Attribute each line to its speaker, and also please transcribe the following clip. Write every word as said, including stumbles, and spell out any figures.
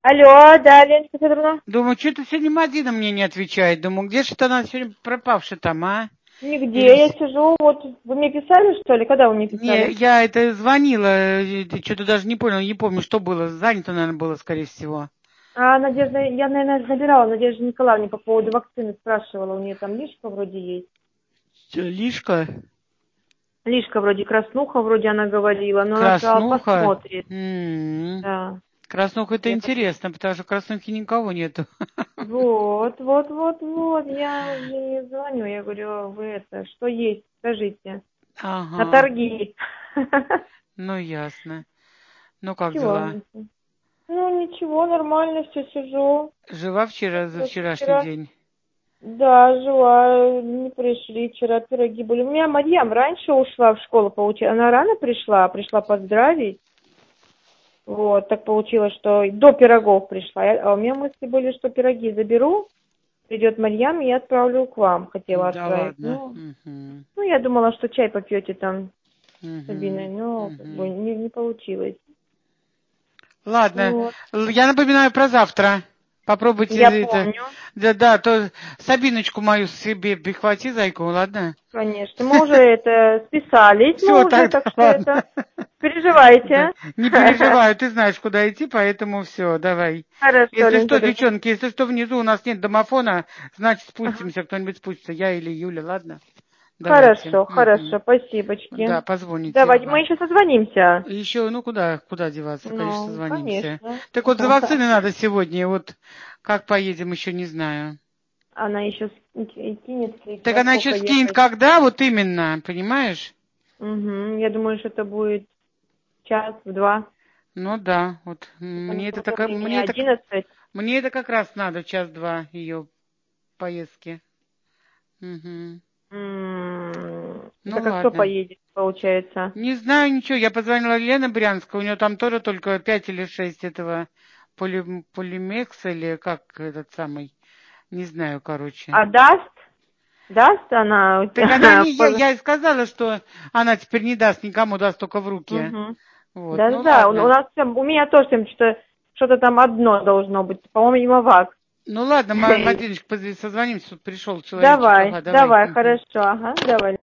Speaker 1: Алло, да, Леночка Федоровна?
Speaker 2: Думаю, что-то сегодня Мадина мне не отвечает. Думаю, где же она сегодня пропавшая там, а?
Speaker 1: Нигде,
Speaker 2: Или...
Speaker 1: я сижу, вот, вы мне писали, что ли? Когда вы мне
Speaker 2: Не,
Speaker 1: писали?
Speaker 2: я это звонила, что-то даже не понял, не помню, что было. Занято, наверное, было, скорее всего.
Speaker 1: А, Надежда, я, наверное, набирала Надежду Николаевне по поводу вакцины, спрашивала, у нее там лишка вроде есть.
Speaker 2: Чё, Лишка?
Speaker 1: Лишка вроде, краснуха вроде она говорила, но она сказала,
Speaker 2: Краснуха?
Speaker 1: посмотрит.
Speaker 2: М-м.
Speaker 1: Да.
Speaker 2: Краснуха это
Speaker 1: Я так...
Speaker 2: интересно, потому что краснухи никого нету.
Speaker 1: Вот, вот, вот, вот, я же не звоню, я говорю, вы это, что есть, скажите, на
Speaker 2: Ага,
Speaker 1: торги.
Speaker 2: ну ясно. Ну как
Speaker 1: Чего?
Speaker 2: дела?
Speaker 1: Ну, ничего, нормально, все сижу.
Speaker 2: Жива вчера, за
Speaker 1: Вот
Speaker 2: вчерашний
Speaker 1: вчера,
Speaker 2: день?
Speaker 1: да, жила, не пришли, вчера пироги были. У меня Марьям раньше ушла в школу, получилось. Она рано пришла, пришла поздравить. Вот, так получилось, что до пирогов пришла. А у меня мысли были, что пироги заберу, придет Марьям, и я отправлю к вам, хотела
Speaker 2: Да
Speaker 1: отправить.
Speaker 2: ладно.
Speaker 1: Ну,
Speaker 2: Угу.
Speaker 1: ну, я думала, что чай попьете там с Сабиной,
Speaker 2: Угу.
Speaker 1: но как бы
Speaker 2: Угу.
Speaker 1: не, не получилось.
Speaker 2: Ладно,
Speaker 1: Вот.
Speaker 2: Л- я напоминаю про завтра. Попробуйте
Speaker 1: Я
Speaker 2: это.
Speaker 1: помню,
Speaker 2: Да, да, то Сабиночку мою себе прихвати, зайку, ладно?
Speaker 1: конечно. Мы уже это списались,
Speaker 2: Все,
Speaker 1: мы уже,
Speaker 2: тогда
Speaker 1: так что
Speaker 2: ладно.
Speaker 1: это
Speaker 2: Да.
Speaker 1: переживайте.
Speaker 2: Не переживай, ты знаешь, куда идти, поэтому все, давай.
Speaker 1: Хорошо,
Speaker 2: Если
Speaker 1: Лена
Speaker 2: что,
Speaker 1: Федоровна.
Speaker 2: девчонки, если что, внизу у нас нет домофона, значит
Speaker 1: Ага.
Speaker 2: спустимся, кто-нибудь спустится, я или Юля, ладно? Давайте.
Speaker 1: Хорошо,
Speaker 2: Мгм.
Speaker 1: хорошо, спасибочки.
Speaker 2: Да, позвоните,
Speaker 1: Давайте, мы
Speaker 2: ага.
Speaker 1: еще созвонимся.
Speaker 2: Еще, ну куда, куда деваться, конечно,
Speaker 1: Ну,
Speaker 2: созвонимся.
Speaker 1: конечно.
Speaker 2: Так вот, за вакцины надо сегодня, вот как поедем, еще не знаю.
Speaker 1: Она еще и кинет,
Speaker 2: Так
Speaker 1: во
Speaker 2: она еще
Speaker 1: сколько
Speaker 2: скинет,
Speaker 1: ехать.
Speaker 2: когда, вот именно, понимаешь?
Speaker 1: Угу. Я думаю, что это будет час, в два.
Speaker 2: Ну да, вот
Speaker 1: Потому
Speaker 2: мне
Speaker 1: что
Speaker 2: это
Speaker 1: уже
Speaker 2: так,
Speaker 1: времени
Speaker 2: мне это,
Speaker 1: одиннадцать.
Speaker 2: мне это как раз надо, час-два ее поездки. Мгм.
Speaker 1: М,
Speaker 2: Ну
Speaker 1: Так а кто
Speaker 2: ладно.
Speaker 1: поедет, получается?
Speaker 2: Не знаю ничего, я позвонила Лене Брянска, у нее там тоже только пять или шесть этого поли, полимекса или как этот самый, не знаю, короче.
Speaker 1: А даст? Даст она у
Speaker 2: Так она
Speaker 1: тебя?
Speaker 2: не, я, я и сказала, что она теперь не даст никому, даст только в руки.
Speaker 1: Угу.
Speaker 2: Вот,
Speaker 1: Да,
Speaker 2: ну
Speaker 1: да, у, у
Speaker 2: ладно.
Speaker 1: нас всем, у меня тоже всем что-то что-то там одно должно быть, по-моему, мимо вас.
Speaker 2: Ну ладно, Ма- Мадиночка, позови- созвонимся, тут пришел человечек,
Speaker 1: Давай,
Speaker 2: ага, давай.
Speaker 1: давай,
Speaker 2: Мгм.
Speaker 1: хорошо, ага, давай.